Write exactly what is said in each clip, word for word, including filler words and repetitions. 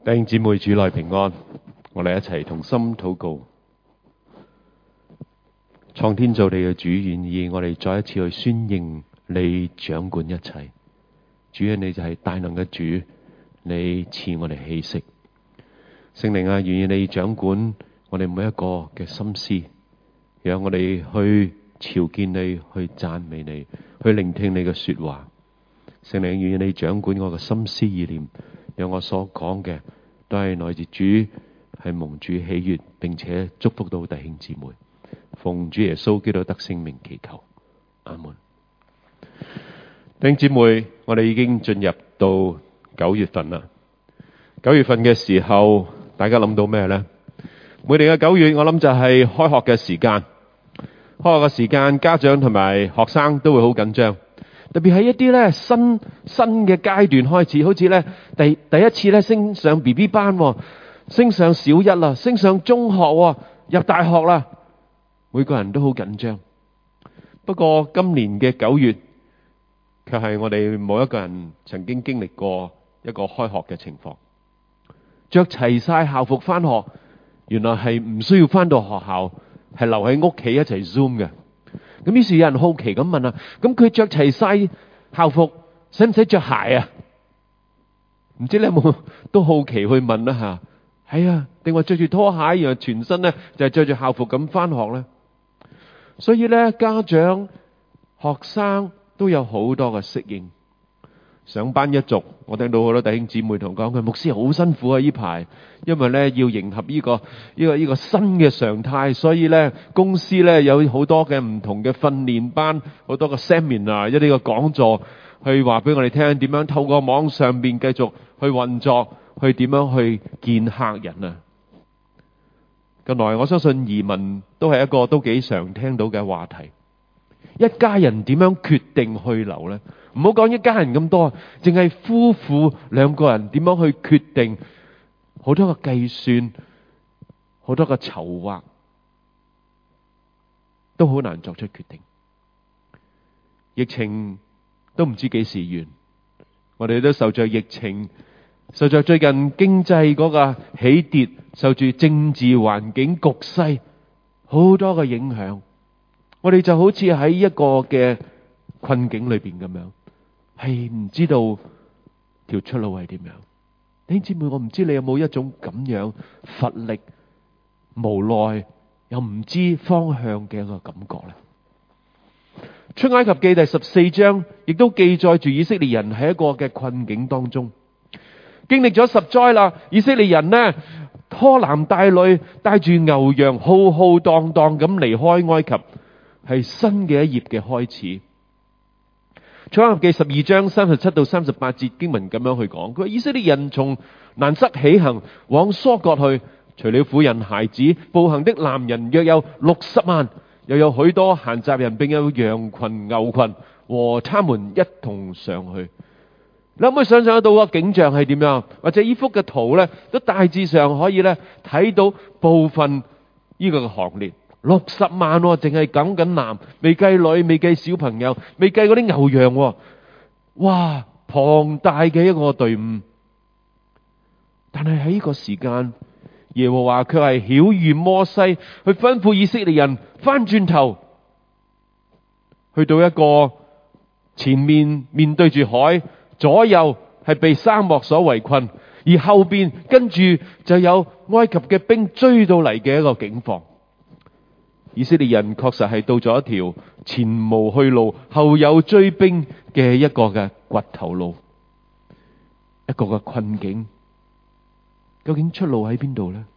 弟兄姊妹，主內平安，我哋一齊同心禱告。創天造地嘅主，願意我哋再一次去宣認你掌管一切。主啊，你就係大能嘅主，你賜我哋氣息。聖靈啊，願意你掌管我哋每一個嘅心思，讓我哋去朝見你，去讚美你，去聆聽你嘅說話。聖靈，願意你掌管我嘅心思意念，讓我所講嘅都係來自主，係蒙主喜悅，並且祝福到弟兄姊妹。奉主耶穌基督得聖名祈求，阿門。弟兄姊妹，我哋已經進入到九月份啦。九月份嘅時候，大家諗到咩呢？每年嘅九月，我諗就係開學嘅時間。開學嘅時間，家長同埋學生都會好緊張。特別係一啲咧新新嘅階段開始，好似咧第第一次咧升上 B B 班，升上小一啦，升上中學，入大學啦，每個人都好緊張。不過今年嘅九月，卻係我哋冇一個人曾經經歷過一個開學嘅情況。着齊晒校服翻學，原來係唔需要翻到學校，係留喺屋企一齊 Zoom 嘅。咁於是有人好奇咁問啊，咁佢着齊晒校服，使唔使着鞋啊？唔知你有冇都好奇去問一下？係啊，定話着住拖鞋，然後全身咧就係着住校服咁翻學咧？所以咧，家長、學生都有好多嘅適應。上班一族，我聽到好多弟兄姊妹同講，佢牧師好辛苦啊！呢排因為咧要迎合呢個呢個呢個新嘅常態，所以咧公司咧有好多嘅唔同嘅訓練班，好多嘅 seminar 一啲嘅講座，去話俾我哋聽點樣透過網上邊繼續去運作，去點樣去見客人啊！近來我相信移民都係一個都幾常聽到嘅話題。一家人點樣決定去留呢？唔好講一家人咁多，淨係夫婦兩個人點樣去決定，好多個計算，好多個籌劃，都好難作出決定。疫情都唔知幾時完，我哋都受着疫情，受着最近經濟嗰個起跌，受住政治環境局勢好多嘅影響。我哋就好似喺一個嘅困境裏邊咁樣，係唔知道條出路係點樣。弟兄姊妹，我唔知你有冇一種咁樣乏力、無奈又唔知方向嘅一個感覺呢？出埃及記第十四章亦都記載住以色列人喺一個嘅困境當中，經歷咗十災啦。以色列人呢，拖男帶女，帶住牛羊，浩浩蕩蕩咁離開埃及。係新嘅一頁嘅開始。出埃及記十二章三十七到三十八節經文咁樣去講，佢話以色列人從蘭塞起行往疏割去，除了婦人孩子，步行的男人約有六十萬，又有許多閒雜人，並有羊群牛群和他們一同上去。你可唔可以想象得到個景象係點樣？或者呢幅嘅圖呢，都大致上可以呢睇到部分呢個嘅行列。六十萬淨係講緊男，未計女，未計小朋友，未計嗰啲牛羊，哇！龐大嘅一個隊伍。但係喺呢個時間，耶和華卻係曉諭摩西去吩咐以色列人翻轉頭，去到一個前面面對住海，左右係被沙漠所圍困，而後邊跟住就有埃及嘅兵追到嚟嘅一個境況。以色列人確實係到咗一條前無去路，後有追兵嘅一個嘅掘頭路，一個嘅困境。究竟出路喺邊度呢？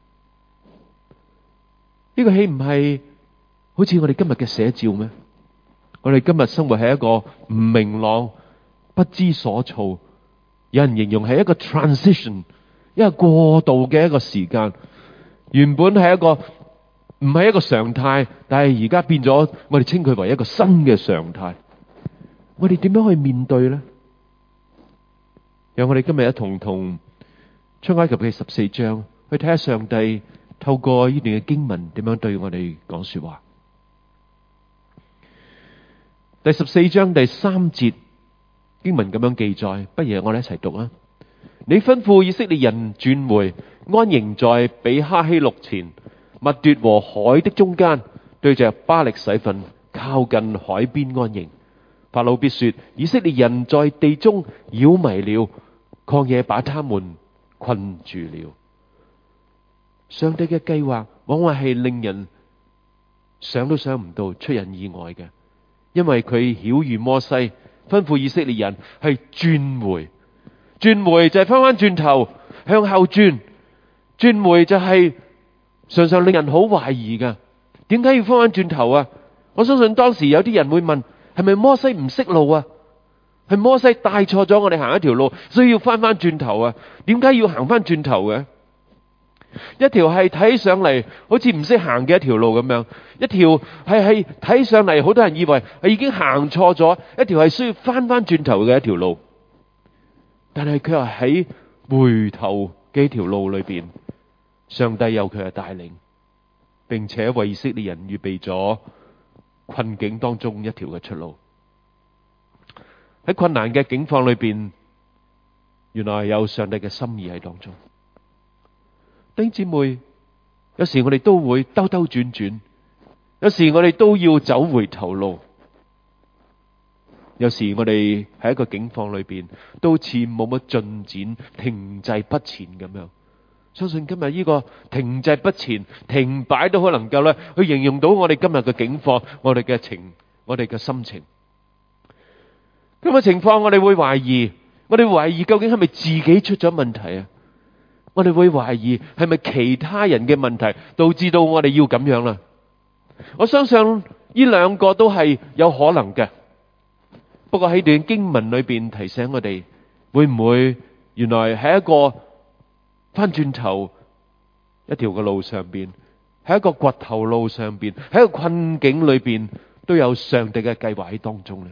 呢個豈唔係好似我哋今日嘅寫照咩？我哋今日生活喺一個唔明朗、不知所措，有人形容係一個 transition， 一個過渡嘅一個時間。原本係一個唔係一個常態，但係而家變咗，我哋稱佢為一個新嘅常態。我哋點樣去面對呢？讓我哋今日一同同出埃及嘅十四章去睇下上帝透過呢段嘅經文點樣對我哋講說話。第十四章第三節經文咁樣記載，不如我哋一齊讀啊！ 你吩咐以色列人轉回，安營在比哈希錄前，密奪和海的中間，對着巴力洗分，靠近海邊安營。法老必說：以色列人在地中擾迷了，曠野把他們困住了。上帝嘅計劃往往係令人想都想唔到、出人意外嘅，因為佢曉諭摩西，吩咐以色列人係轉回，轉回就係翻翻轉頭向後轉，轉回就係常常令人好懷疑噶。點解要翻翻轉頭啊？我相信當時有啲人會問：係咪摩西唔識路啊？係摩西帶錯咗我哋行一條路，所以要翻翻轉頭啊？點解要行翻轉頭嘅？一條係睇上嚟好似唔識行嘅一條路咁樣，一條係係睇上嚟好多人以為係已經行錯咗，一條係需要翻翻轉頭嘅一條路。但係佢係喺回頭嘅一條路裏邊，上帝有佢嘅帶領，並且為以色列人預備咗困境當中一條嘅出路。喺困難嘅境況裏邊，原來有上帝嘅心意喺當中。弟兄姊妹，有時我哋都會兜兜轉轉，有時我哋都要走回頭路，有時我哋喺一個境況裏邊都好似冇乜進展，停滯不前咁樣。相信今日呢個停滯不前、停擺都可能夠咧去形容到我哋今日嘅境況，我哋嘅情，我哋嘅心情。咁嘅情況，我哋會懷疑，我哋懷疑究竟係咪自己出咗問題啊？我哋會懷疑係咪其他人嘅問題導致到我哋要咁樣啦？我相信呢兩個都係有可能嘅。不過喺段經文裏邊提醒我哋，會唔會原來喺一個翻轉頭一條嘅路上邊，喺一個掘頭路上邊，喺一個困境裏邊，都有上帝嘅計劃喺當中呢？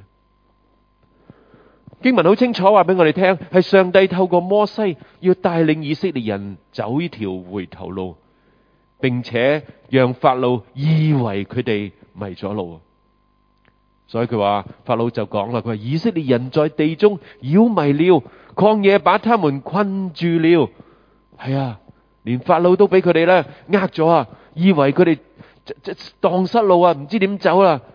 經文好清楚話俾我哋聽，係上帝透過摩西要帶領以色列人走呢條回頭路，並且讓法老以為佢哋迷咗路。所以佢話法老就講啦，佢話以色列人在地中擾迷了，曠野把他們困住了。係啊，連法老都俾佢哋咧呃咗啊，以為佢哋蕩失路啊，唔知點走啦。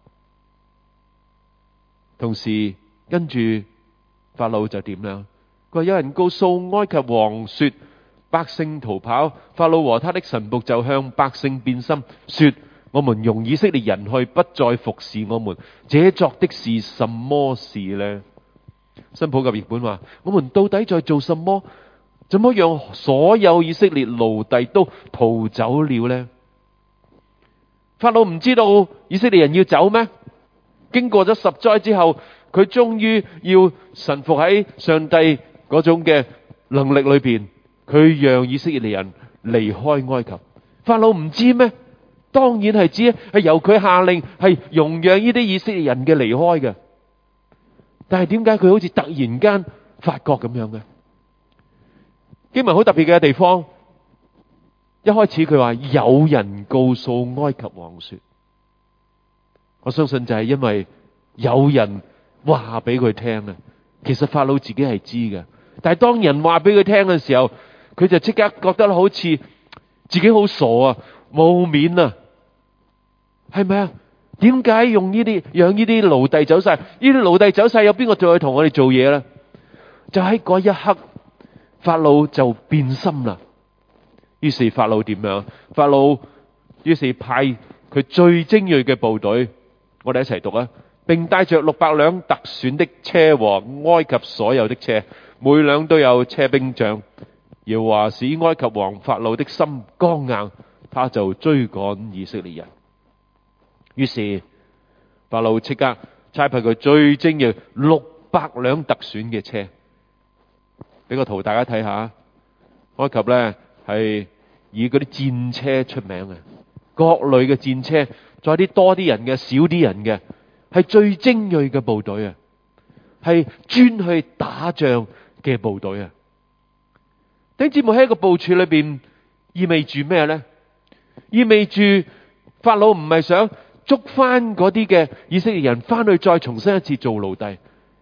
同時跟住法老就點啦？佢話有人告訴埃及王說，百姓逃跑，法老和他的臣僕就向百姓變心，說：我們容以色列人去，不再服侍我們，這作的是什麼事呢？新普及譯本話：我們到底在做什麼？怎麼讓所有以色列奴隸都逃走了呢？法老唔知道以色列人要走咩？經過咗十災之後，佢終於要臣服喺上帝嗰種嘅能力裏邊，佢讓以色列人離開埃及。法老唔知咩？當然係知，係由佢下令，係容讓呢啲以色列人嘅離開嘅。但係點解佢好似突然間發覺咁樣嘅？經文好特別嘅地方，一開始佢話有人告訴埃及王說，我相信就係因為有人話俾佢聽啊。其實法老自己係知嘅，但係當人話俾佢聽嘅時候，佢就即刻覺得好似自己好傻啊，冇面啊，係咪啊？點解用呢啲讓呢啲奴隸走晒？呢啲奴隸走晒，有邊個再去同我哋做嘢咧？就喺嗰一刻，法老就變心啦。於是法老點樣？法老於是派佢最精銳嘅部隊，我哋一齊讀啊！並帶着六百輛特選的車和埃及所有的車，每輛都有車兵長。耶和華使埃及王法老的心剛硬，他就追趕以色列人。於是法老即刻差派佢最精銳六百輛特選嘅車。俾個圖大家睇下，埃及呢係以嗰啲戰車出名嘅，各類嘅戰車，再啲多啲人嘅，少啲人嘅，係最精銳嘅部隊啊，係專去打仗嘅部隊啊。弟兄姊妹，喺一個部署裏邊意味住咩呢？意味住法老唔係想捉翻嗰啲嘅以色列人翻去再重新一次做奴隸，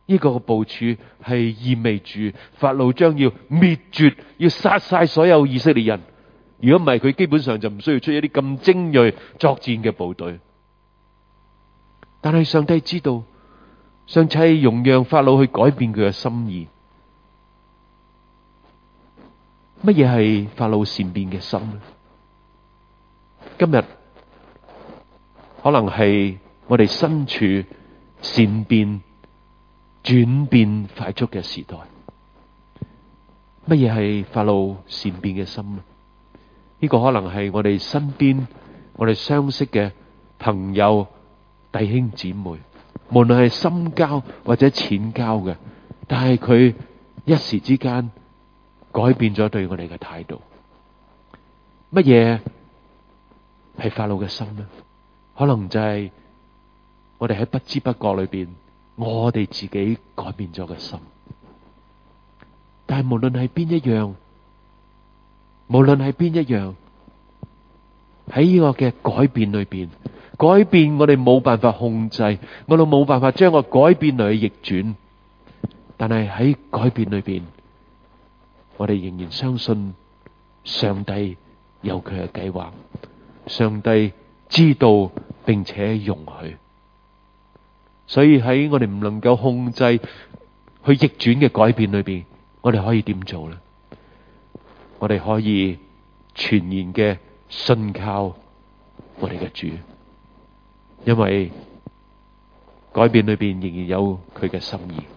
呢個部署係意味住法老將要滅絕，要殺晒所有以色列人。如果唔係，佢基本上就唔需要出一啲咁精銳作戰嘅部隊。但係上帝知道，上帝容讓法老去改變佢嘅心意。乜嘢係法老善變嘅心呢？今日可能係我哋身處善變、轉變快速嘅時代。乜嘢係法老善變嘅心呢？呢個可能係我哋身邊我哋相識嘅朋友、弟兄姊妹，無論係深交或者淺交嘅，但係佢一時之間改變咗對我哋嘅態度。乜嘢係法老嘅心呢？可能就係我哋喺不知不覺裏邊，我哋自己改變咗嘅心。但係無論係邊一樣，無論係邊一樣，喺呢個嘅改變裏邊，改變我哋冇辦法控制，我哋冇辦法將個改變嚟逆轉。但係喺改變裏邊，我哋仍然相信上帝有佢嘅計劃，上帝知道並且容許。所以喺我哋唔能夠控制去逆轉嘅改變裏邊，我哋可以點做呢？我哋可以全然嘅信靠我哋嘅主，因為改變裏邊仍然有佢嘅心意。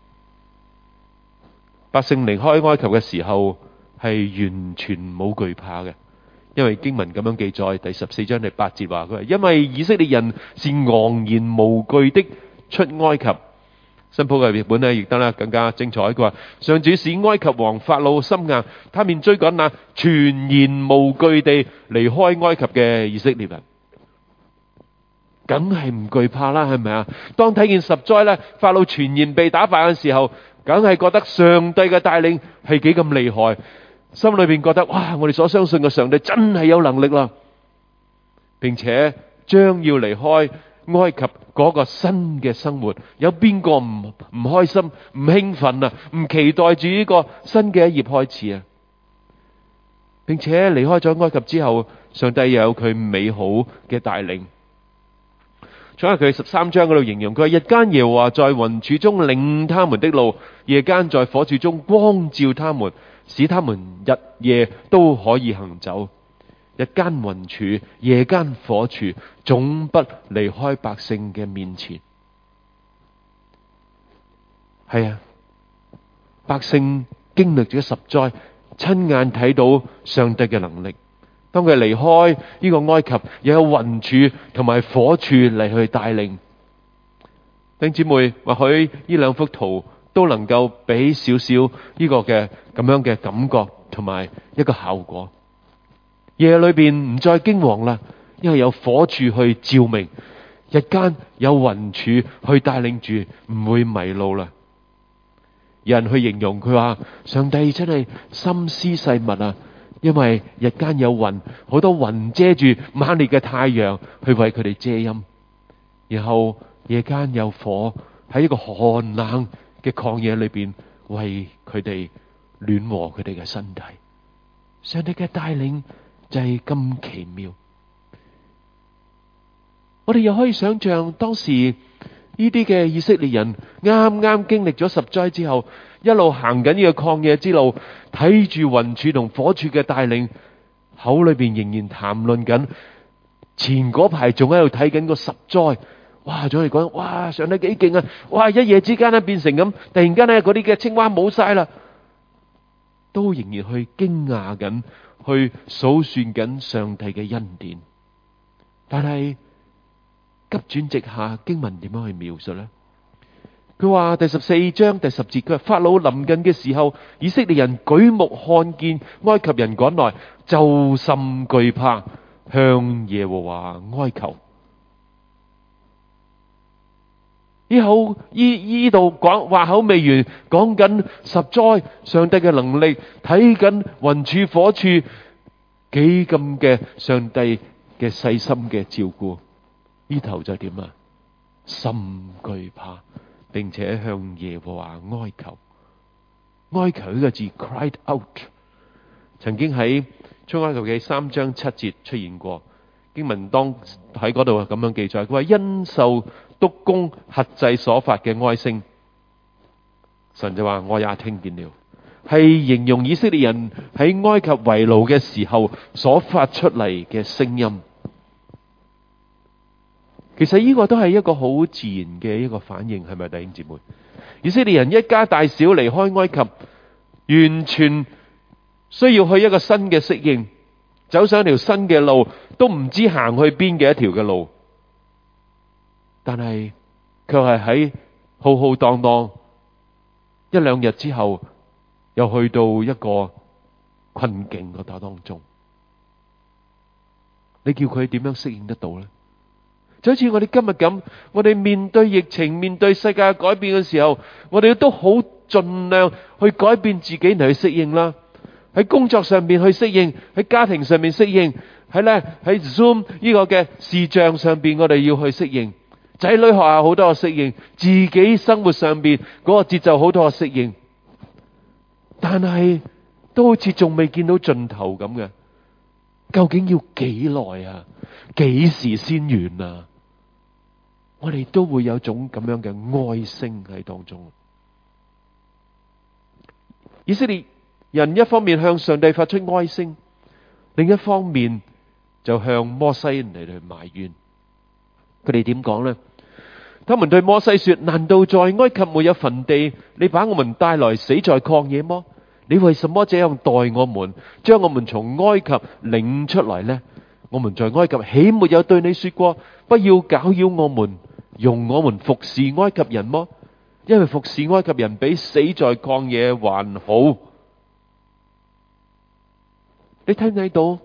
百姓離開埃及嘅時候係完全冇懼怕嘅，因為經文咁樣記載，第十四章第八節話佢話，因為以色列人是昂然無懼的出埃及。新普嘅譯本呢亦得啦，更加精彩。佢話上主使埃及王法老心硬，他便追趕那全然無懼地離開埃及嘅以色列人，梗係唔懼怕啦，係咪啊？當睇見十災咧，法老全然被打敗嘅時候，梗係覺得上帝嘅帶領係幾咁厲害，心裏邊覺得哇，我哋所相信嘅上帝真係有能力啦，並且將要離開埃及嗰個新嘅生活，有邊個唔唔開心、唔興奮啊？唔期待住呢個新嘅一頁開始啊！並且離開咗埃及之後，上帝又有佢美好嘅帶領。再喺佢十三章嗰度形容，佢話日間耶和華在雲柱中領他們的路，夜間在火柱中光照他們，使他們日夜都可以行走。日間雲柱，夜間火柱，總不離開百姓嘅面前。係啊，百姓經歷咗十災，親眼睇到上帝嘅能力。當佢離開呢個埃及，又有雲柱同埋火柱嚟去帶領。弟兄姊妹，或許呢兩幅圖都能夠俾少少呢個嘅咁樣嘅感覺同埋一個效果。夜裏邊唔再驚惶啦，因為有火柱去照明；日間有雲柱去帶領住，唔會迷路啦。有人去形容佢話，上帝真係心思細密啊！因為日間有雲，好多雲遮住猛烈嘅太陽，去為佢哋遮陰；然後夜間有火喺一個寒冷嘅曠野裏邊，為佢哋暖和佢哋嘅身體。上帝嘅帶領就係咁奇妙。我哋又可以想象當時呢啲嘅以色列人啱啱經歷咗十災之後，一路行緊呢個曠野之路，睇住雲柱同火柱嘅帶領，口裏邊仍然談論緊前嗰排仲喺度睇緊個十災。哇！仲係講哇，上帝幾勁啊！哇！一夜之間咧變成咁，突然間咧嗰啲嘅青蛙冇晒啦，都仍然去驚訝緊，去數算緊上帝嘅恩典。但係急轉直下，經文點樣去描述呢？佢話第十四章第十節，佢話法老臨近嘅時候，以色列人舉目看見埃及人趕來，就甚懼怕，向耶和華哀求。呢口依依度講話口未完，講緊十災，上帝嘅能力，睇緊雲柱火柱，幾咁嘅上帝嘅細心嘅照顧。呢頭就點啊？甚懼怕， 並且向耶和華哀求。哀求呢個字 cried out， 曾經喺出埃及記三章七節出現過。經文當喺嗰度咁樣記載，佢話因受督工轄制所發嘅哀聲，神就話我也聽見了，係形容以色列人喺埃及為奴嘅時候所發出嚟嘅聲音。其實呢個都係一個好自然嘅一個反應，係咪弟兄姊妹？以色列人一家大小離開埃及，完全需要去一個新嘅適應，走上一條新嘅路，都唔知行去邊嘅一條嘅路，但係卻係喺浩浩蕩蕩一兩日之後，又去到一個困境嗰度當中。你叫佢點樣適應得到呢？就好似我哋今日咁，我哋面對疫情、面對世界改變嘅時候，我哋都好盡量去改變自己嚟去適應啦。喺工作上面去適應，喺家庭上面適應，喺咧喺 Zoom 呢個嘅視像上邊，我哋要去適應。仔女學校好多嘅適應，自己生活上邊嗰個節奏好多嘅適應，但係都好似仲未見到盡頭咁嘅。究竟要幾耐啊？幾時先完啊？我哋都會有種咁樣嘅哀聲喺當中。以色列人一方面向上帝發出哀聲，另一方面就向摩西嚟去埋怨。佢哋點講呢？他們對摩西說：難道在埃及沒有墳地？你把我們帶來死在曠野麼？你為什麼這樣待我們，將我們從埃及領出來呢？我們在埃及豈沒有對你說過，不要攪擾我們，容我們服侍埃及人麼？因為服侍埃及人比死在曠野還好。你睇唔睇到？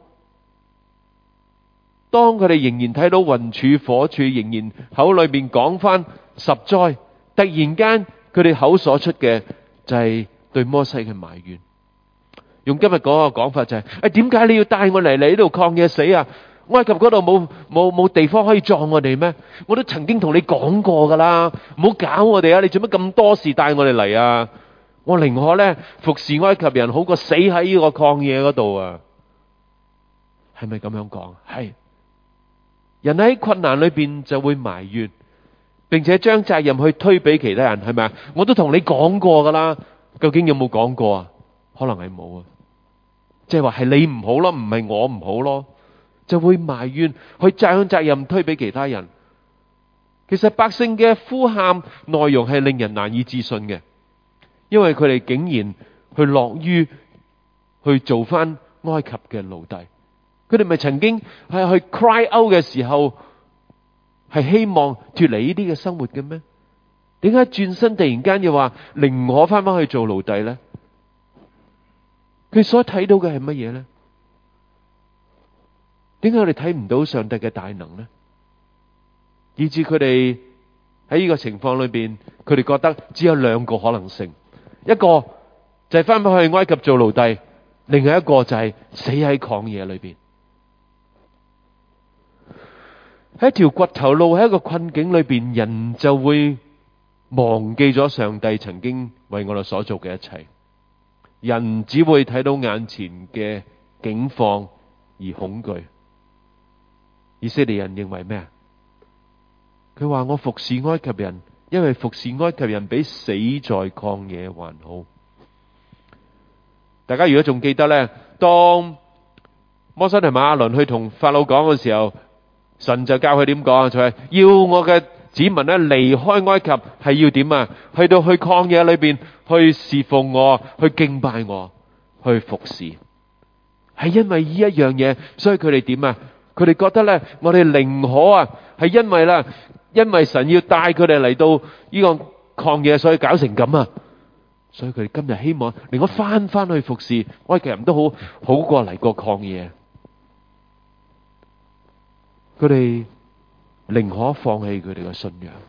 當佢哋仍然睇到雲柱火柱，仍然口裏面講翻十災，突然間佢哋口所出嘅就係對摩西嘅埋怨。用今日嗰個講法就係：誒，點解你要帶我嚟嚟呢度曠野死啊？埃及嗰度冇冇冇地方可以葬我哋咩？我都曾經同你講過噶啦，唔好搞我哋啊！你做乜咁多事帶我哋嚟啊？我寧可咧服侍埃及人，好過死喺呢個曠野嗰度啊！係咪咁樣講？係。人喺困難裏邊就會埋怨，並且將責任去推俾其他人，係咪啊？我都同你講過噶啦，究竟有冇講過啊？可能係冇啊，即係話係你唔好咯，唔係我唔好咯，就會埋怨，去將責任推俾其他人。其實百姓嘅呼喊內容係令人難以置信嘅，因為佢哋竟然去樂於去做翻埃及嘅奴隸。佢哋咪曾經係去 cry out 嘅時候，係希望脫離呢啲嘅生活嘅咩？點解轉身突然間又話寧可翻返去做奴隸呢？佢所睇到嘅係乜嘢呢？點解我哋睇唔到上帝嘅大能呢？以致佢哋喺呢個情況裏邊，佢哋覺得只有兩個可能性，一個就係翻返去埃及做奴隸，另外一個就係死喺曠野裏邊。喺一條掘頭路，喺一個困境裏邊，人就會忘記咗上帝曾經為我哋所做嘅一切。人只會睇到眼前嘅境況而恐懼。以色列人認為咩啊？佢話我服侍埃及人，因為服侍埃及人比死在曠野還好。大家如果仲記得呢，當摩西同亞倫去同法老講嘅時候，神就教佢點講啊？就係要我嘅子民咧離開埃及，係要點啊？去到去曠野裏邊去侍奉我，去敬拜我，去服侍。係因為呢一樣嘢，所以佢哋點啊？佢哋覺得咧，我哋寧可啊，係因為啦，因為神要帶佢哋嚟到呢個曠野，所以搞成咁啊！所以佢哋今日希望寧可翻翻去服侍埃及人都好好過嚟個曠野。佢哋寧可放棄佢哋嘅信仰。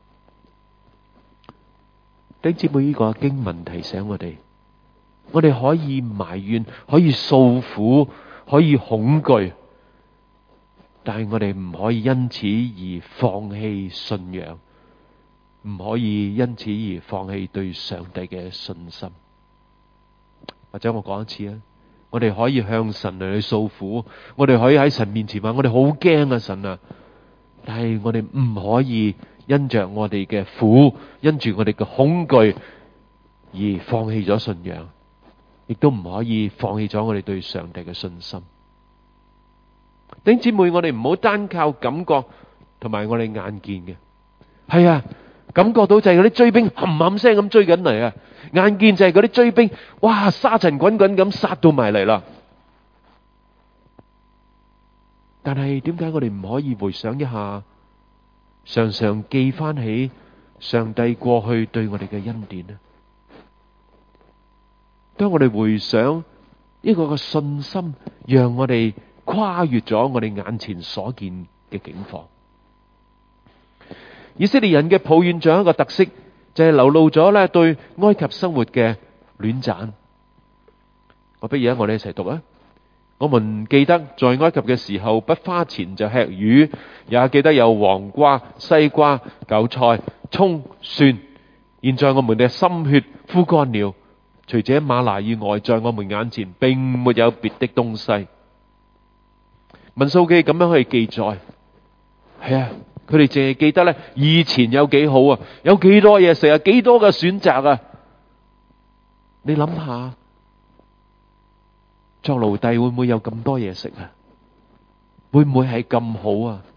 弟兄姊妹，呢個經文提醒我哋，我哋可以埋怨，可以訴苦，可以恐懼，但係我哋唔可以因此而放棄信仰， 唔可以因此而放棄對上帝嘅信心。或者我講一次啊，我哋可以向神嚟去訴苦，我哋可以喺神面前話我哋好驚啊神啊，但係我哋唔可以因着我哋嘅苦，因住我哋嘅恐懼而放棄咗信仰，亦都唔可以放棄咗我哋對上帝嘅信心。弟兄姊妹，我哋唔好單靠感覺同埋我哋眼見嘅。係啊，感覺到就係嗰啲追兵冚冚聲咁追緊嚟啊，眼見就係嗰啲追兵，哇，沙塵滾滾咁殺到埋嚟啦。但係點解我哋唔可以回想一下，常常記翻起上帝過去對我哋嘅恩典呢？當我哋回想呢個嘅信心，讓我哋跨越咗我哋眼前所見嘅境況。以色列人嘅抱怨仲有一個特色，就係流露咗咧對埃及生活嘅戀讚。我不如啊，我哋一齊讀啊！我們記得在埃及嘅時候，不花錢就吃魚，也記得有黃瓜、西瓜、韭菜、蔥、蒜。現在我們嘅心血枯乾了，除這嗎哪以外，在我們眼前並沒有別的東西。民數記咁樣去記載，係啊，佢哋淨係記得咧以前有幾好啊，有幾多嘢食啊，幾多嘅選擇啊。你諗下，作奴隸會唔會有咁多嘢食啊？會唔會係咁好啊？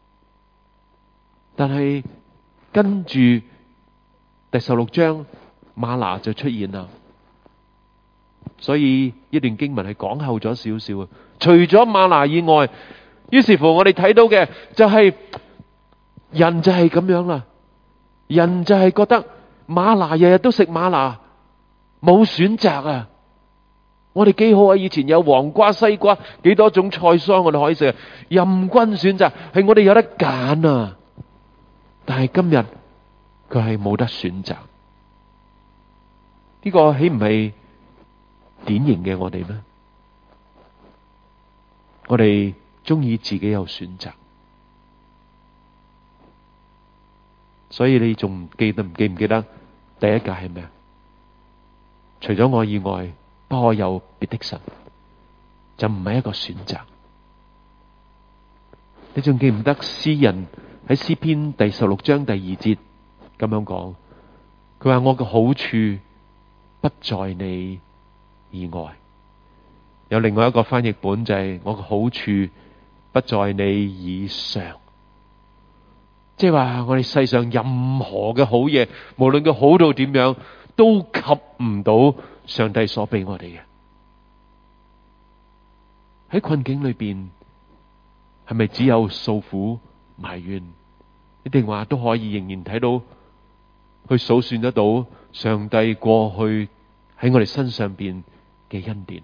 但係跟住第十六章嗎哪就出現啦。所以呢段經文係講後咗少少啊。除咗嗎哪以外，於是乎我哋睇到嘅就係人就係咁樣啦。人就係覺得嗎哪日日都食嗎哪，冇選擇啊。我哋幾好啊！以前有黃瓜、西瓜，幾多種菜蔬我哋可以食，任君選擇，係我哋有得揀啊。但係今日佢係冇得選擇，呢個豈唔係典型嘅我哋咩？我哋中意自己有選擇，所以你仲記得唔記唔記得第一誡係咩？除咗我以外，不可有別的神，就唔係一個選擇。你仲記唔得詩人喺詩篇第十六章第二節咁樣講？佢話我嘅好處不在你以外。有另外一個翻譯本就係我嘅好處不在你以上。即係話我哋世上任何嘅好嘢，無論佢好到點樣，都及唔到上帝所俾我哋嘅。喺困境裏邊，係咪只有訴苦埋怨？一定話都可以仍然睇到，去數算得到上帝過去喺我哋身上邊嘅恩典。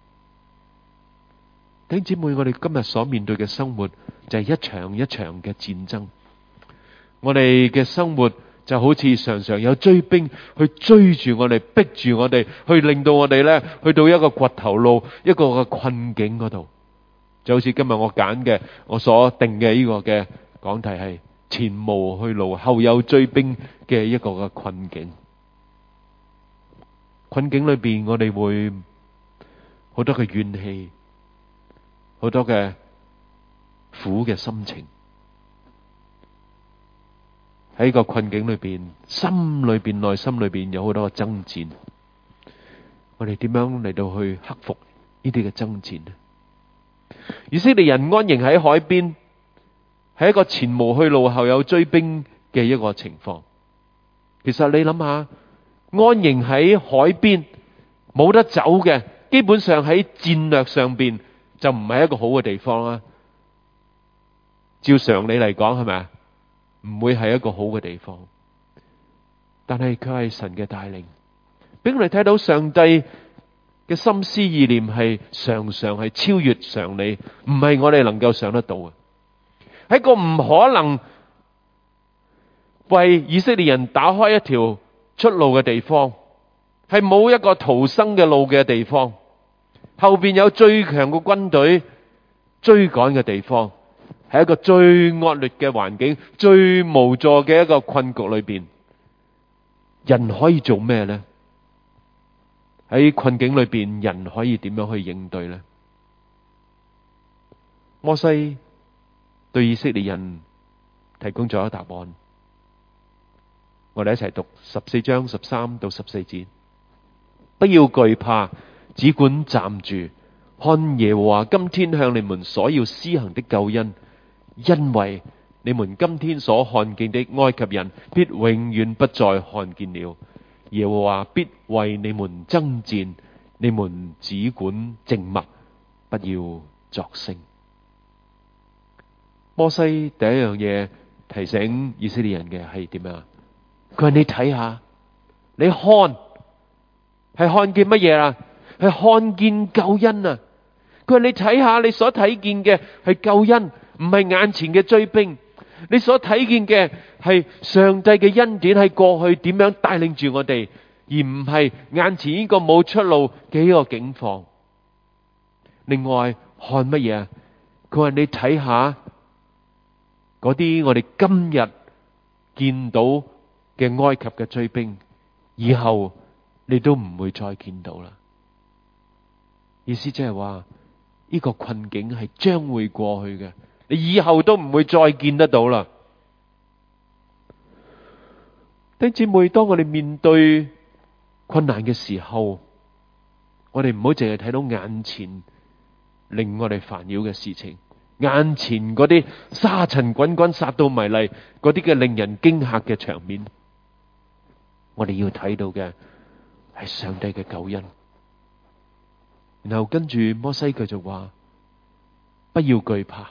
弟兄姊妹，我哋今日所面對嘅生活就係一場一場嘅戰爭。我哋嘅生活就好似常常有追兵去追住我哋，逼住我哋，去令到我哋咧去到一個掘頭路，一個嘅困境嗰度。就好似今日我揀嘅，我所定嘅呢個嘅講題係前無去路，後有追兵嘅一個嘅困境。困境裏邊，我哋會好多嘅怨氣，好多嘅苦嘅心情。喺個困境裏邊，心裏邊、內心裏邊有好多嘅爭戰。我哋點樣嚟到去克服呢啲嘅爭戰呢？以色列人安營喺海邊，係一個前無去路，後有追兵嘅一個情況。其實你諗下，安營喺海邊冇得走嘅，基本上喺戰略上邊就唔係一個好嘅地方啦。照常理嚟講，係咪啊？唔會係一個好嘅地方，但係佢係神嘅帶領，俾我哋睇到上帝嘅心思意念係常常係超越常理，唔係我哋能夠想得到嘅。喺個唔可能為以色列人打開一條出路嘅地方，係冇一個逃生嘅路嘅地方，後邊有最強嘅軍隊追趕嘅地方， 喺一個最惡劣嘅環境、最無助嘅一個困局裏邊，人可以做咩呢？喺困境裏邊，人可以點樣去應對呢？摩西對以色列人提供咗一個答案。我哋一齊讀十四章十三到十四節。不要懼怕，只管站住，看耶和華今天向你們所要施行的救恩，因為你們今天所看見的埃及人，必永遠不再看見了。耶和華必為你們爭戰，你們只管靜默，不要作聲。摩西第一樣嘢提醒以色列人嘅係點樣？佢話你睇下，你看係看見乜嘢啊？係看見救恩啊！佢話你睇下，你所睇見嘅係救恩，唔係眼前嘅追兵。你所睇見嘅係上帝嘅恩典，喺過去點樣帶領住我哋，而唔係眼前呢個冇出路嘅一個境況。另外看乜嘢啊？佢話你睇下嗰啲我哋今日見到嘅埃及嘅追兵，以後你都唔會再見到啦。意思即係話呢個困境係將會過去嘅，你以後都唔會再見得到啦。弟兄姊妹，當我哋面對困難嘅時候，我哋唔好淨係睇到眼前令我哋煩擾嘅事情，眼前嗰啲沙塵滾滾、殺到迷離嗰啲嘅令人驚嚇嘅場面。我哋要睇到嘅係上帝嘅救恩。然後跟住摩西繼續話：不要懼怕。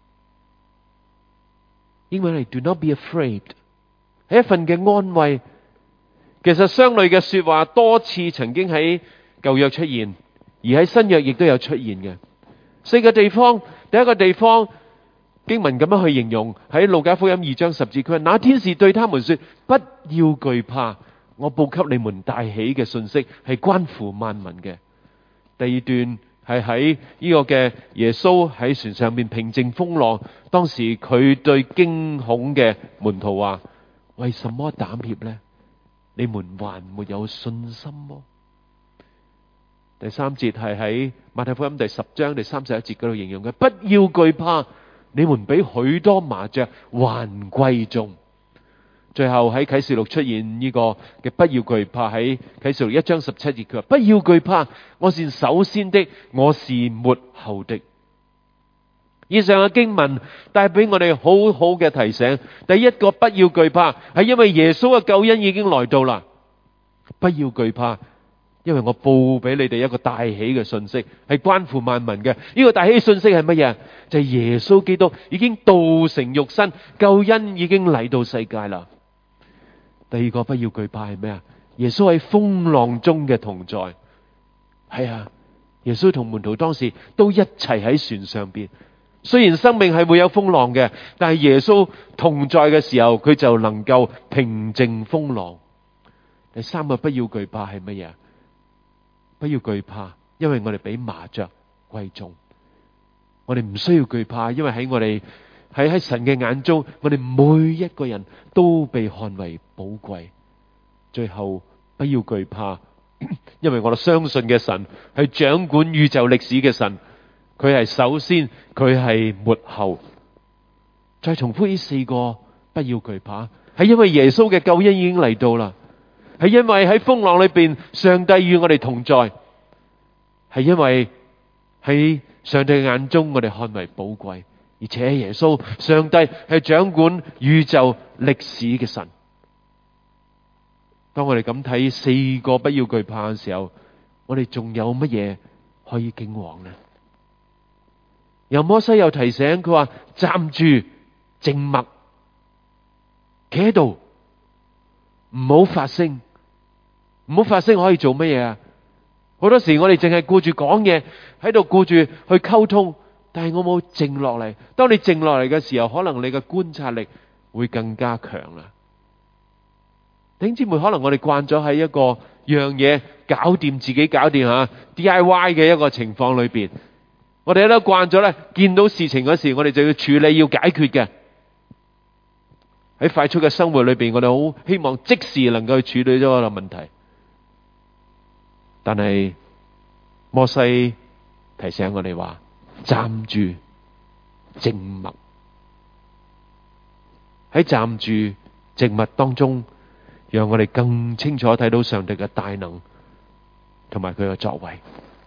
英文係 Do not be afraid， 係一份嘅安慰。其實相類嘅說話多次曾經喺舊約出現，而喺新約亦都有出現嘅。四個地方，第一個地方經文咁樣去形容，喺路加福音二章十節，佢話：那天使對他們說，不要懼怕，我報給你們大喜嘅信息係關乎萬民嘅。第二段係喺呢個嘅耶穌喺船上面平靜風浪，當時佢對驚恐嘅門徒話：為什麼膽怯呢？你們還沒有信心麼？第三節係喺馬太福音第十章第三十一節嗰度形容嘅：不要懼怕，你們比許多麻雀還貴重。最後喺啟示錄出現呢個嘅不要懼怕，喺啟示錄一章十七節佢話：不要懼怕，我是首先的，我是末後的。以上嘅經文帶俾我哋好好嘅提醒。第一個不要懼怕，係因為耶穌嘅救恩已經來到啦。不要懼怕，因為我報俾你哋一個大喜嘅信息，係關乎萬民嘅。呢個大喜信息係乜嘢？就係耶穌基督已經道成肉身，救恩已經嚟到世界啦。第二個不要懼怕係咩啊？耶穌喺風浪中嘅同在。係啊，耶穌同門徒當時都一齊喺船上邊。雖然生命係會有風浪嘅，但係耶穌同在嘅時候，佢就能夠平靜風浪。第三個不要懼怕係乜嘢？不要懼怕，因為我哋比麻雀貴重。我哋唔需要懼怕，因為喺我哋喺喺神嘅眼中，我哋每一個人都被看為寶貴。最後不要懼怕，因為我哋相信嘅神係掌管宇宙歷史嘅神，佢係首先，佢係末後。再重複呢四個不要懼怕，係因為耶穌嘅救恩已經嚟到啦，係因為喺風浪裏邊，上帝與我哋同在，係因為喺上帝嘅眼中，我哋看為寶貴。而且耶穌上帝係掌管宇宙歷史嘅神。當我哋咁睇四個不要懼怕嘅時候，我哋仲有乜嘢可以驚惶呢？由摩西又提醒佢話：站住，靜默，企喺度，唔好發聲，唔好發聲可以做乜嘢啊？好多時我哋淨係顧住講嘢，喺度顧住去溝通。但係我冇靜落嚟。當你靜落嚟嘅時候，可能你嘅觀察力會更加強啦。弟兄姊妹，可能我哋慣咗喺一個樣嘢搞掂自己搞掂吓 D I Y 嘅一個情況裏邊， 我哋都慣咗咧，見到事情嗰時，我哋就要處理，要解決嘅。喺快速嘅生活裏邊，我哋好希望即時能夠去處理咗個問題。但係摩西提醒我哋話：站住，靜默。喺站住靜默當中，讓我哋更清楚睇到上帝嘅大能同埋佢嘅作為。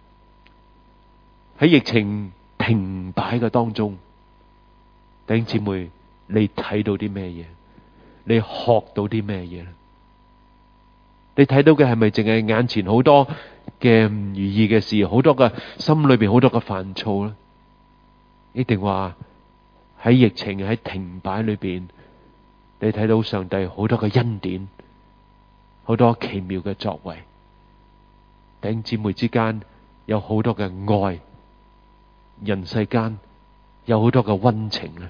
喺疫情停擺嘅當中，弟兄姊妹，你睇到啲咩嘢？你學到啲咩嘢咧？你睇到嘅係咪淨係眼前好多嘅唔如意嘅事，好多嘅心裏邊好多嘅煩躁咧？一定話喺疫情喺停擺裏邊，你睇到上帝好多嘅恩典，好多奇妙嘅作為。弟兄姊妹之間有好多嘅愛，人世間有好多嘅溫情咧。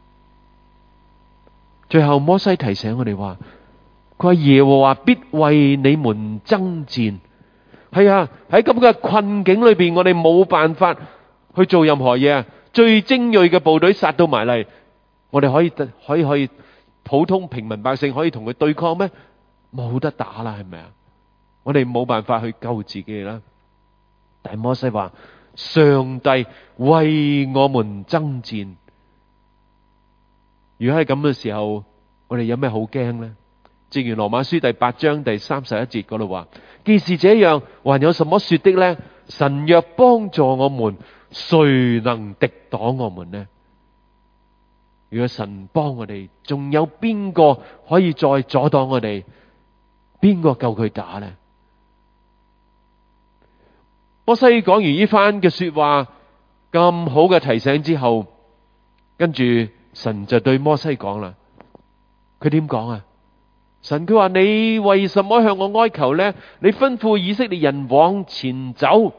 最後摩西提醒我哋話，佢話耶和華必為你們爭戰。係啊，喺咁嘅困境裏邊，我哋冇辦法去做任何嘢啊！最精銳嘅部隊殺到埋嚟，我哋可以可以可以普通平民百姓可以同佢對抗咩？冇得打啦，係咪啊？我哋冇辦法去救自己啦。但摩西話，上帝為我們爭戰。如果係咁嘅時候，我哋有咩好驚呢？正如羅馬書第八章第三十一節嗰度話：既是這樣，還有什麼說的呢？神若幫助我們，誰能敵擋我們呢？如果神幫我哋，仲有邊個可以再阻擋我哋？邊個夠佢打呢？摩西講完呢番嘅說話，咁好嘅提醒之後，跟住神就對摩西講啦。佢點講啊？神佢話：你為什麼向我哀求呢？你吩咐以色列人往前走。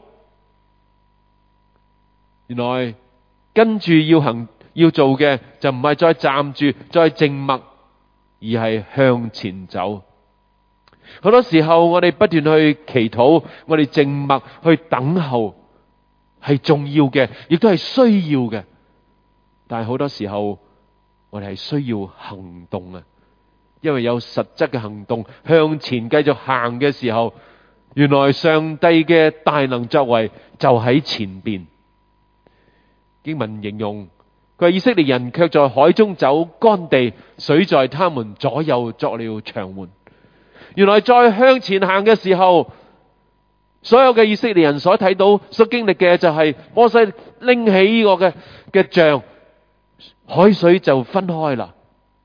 原來跟住要行要做嘅就唔係再站住再靜默，而係向前走。好多時候我哋不斷去祈禱，我哋靜默去等候係重要嘅，亦都係需要嘅。但係好多時候我哋係需要行動啊！因為有實質嘅行動向前繼續行嘅時候，原來上帝嘅大能作為就喺前邊。經文形容佢話：以色列人卻在海中走乾地，水在他們左右作了牆垣。原來再向前行嘅時候，所有嘅以色列人所睇到、所經歷嘅就係摩西拎起呢個嘅嘅杖，海水就分開啦。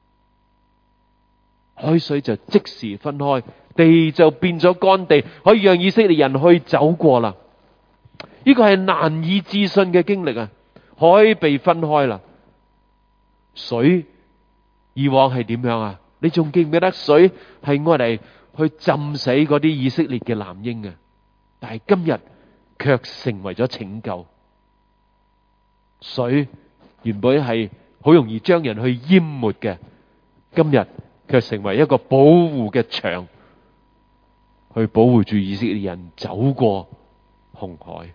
海水就即時分開，地就變咗乾地，可以讓以色列人去走過啦。呢個係難以置信嘅經歷啊！海被分開啦，水以往係點樣啊？你仲記唔記得水係愛嚟去浸死嗰啲以色列嘅男嬰啊？但係今日卻成為咗拯救。水原本係好容易將人去淹沒嘅，今日卻成為一個保護嘅牆，去保護住以色列人走過紅海。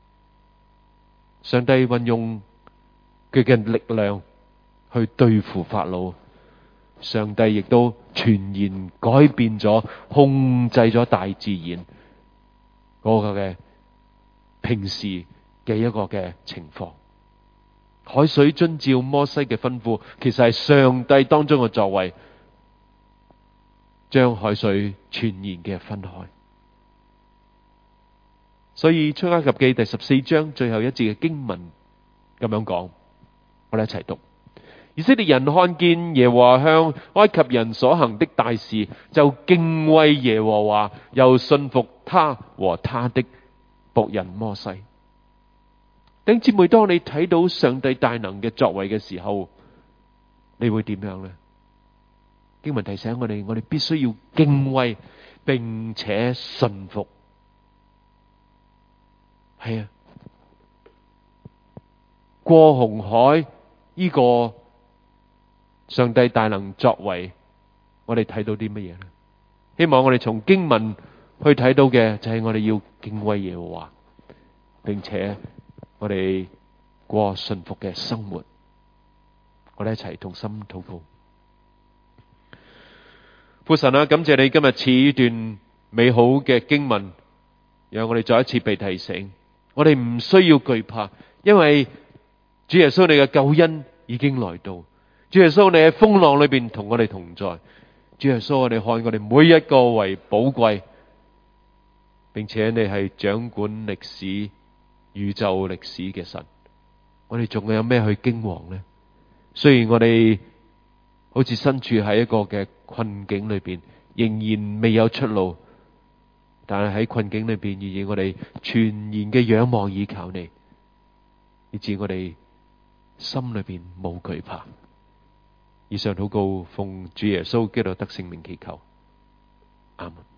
上帝運用佢嘅力量去對付法老，上帝亦都全然改變咗、控制咗大自然嗰個嘅平時嘅一個嘅情況。海水遵照摩西嘅吩咐，其實係上帝當中嘅作為，將海水全然嘅分開。所以出埃及記第十四章最後一節嘅經文咁樣講，我哋一齊讀：以色列人看見耶和華向埃及人所行的大事，就敬畏耶和華，又信服他和他的僕人摩西。弟兄姊妹，當你睇到上帝大能嘅作為嘅時候，你會點樣呢？經文提醒我哋，我哋必須要敬畏並且信服。係啊，過紅海呢個上帝大能作為，我哋睇到啲乜嘢呢？希望我哋從經文去睇到嘅就係我哋要敬畏耶和華，並且我哋過順服嘅生活。我哋一齊同心禱告。父神啊，感謝你今日賜呢段美好嘅經文，讓我哋再一次被提醒，我哋唔需要懼怕，因為主耶穌你嘅救恩已經來到。主耶穌你喺風浪裏邊同我哋同在。主耶穌，我哋看我哋每一個為寶貴，並且你係掌管歷史、宇宙歷史嘅神。我哋仲有咩去驚惶呢？雖然我哋好似身處喺一個嘅困境裏邊，仍然未有出路，但係喺困境裏邊，願意我哋全然嘅仰望倚靠你，以致我哋心裏邊冇懼怕。以上禱告奉主耶穌基督得勝名祈求，阿門。